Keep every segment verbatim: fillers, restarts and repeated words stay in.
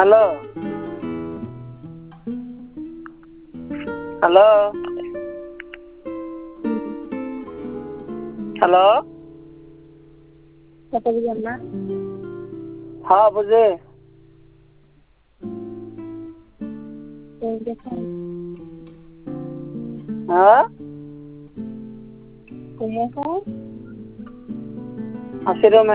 hello hello hello কত বুঝলাম না হ্যাঁ বুঝে হ্যাঁ হাসির রুমে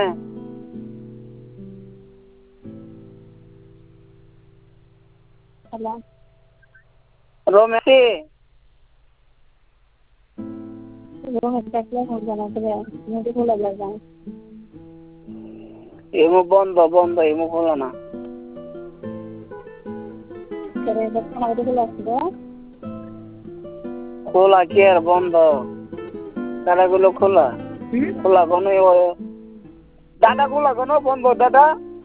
রুমে কি এমু বন্ধ বন্ধ এমু খোলা না খোলা কি আর বন্ধ তারাগুলো খোলা খোলা কোনো দাদা খোলা কোনো বন্ধ দাদা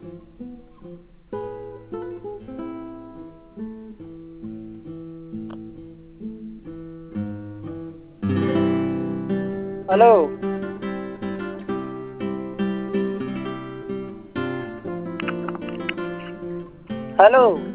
হ্যালো হ্যালো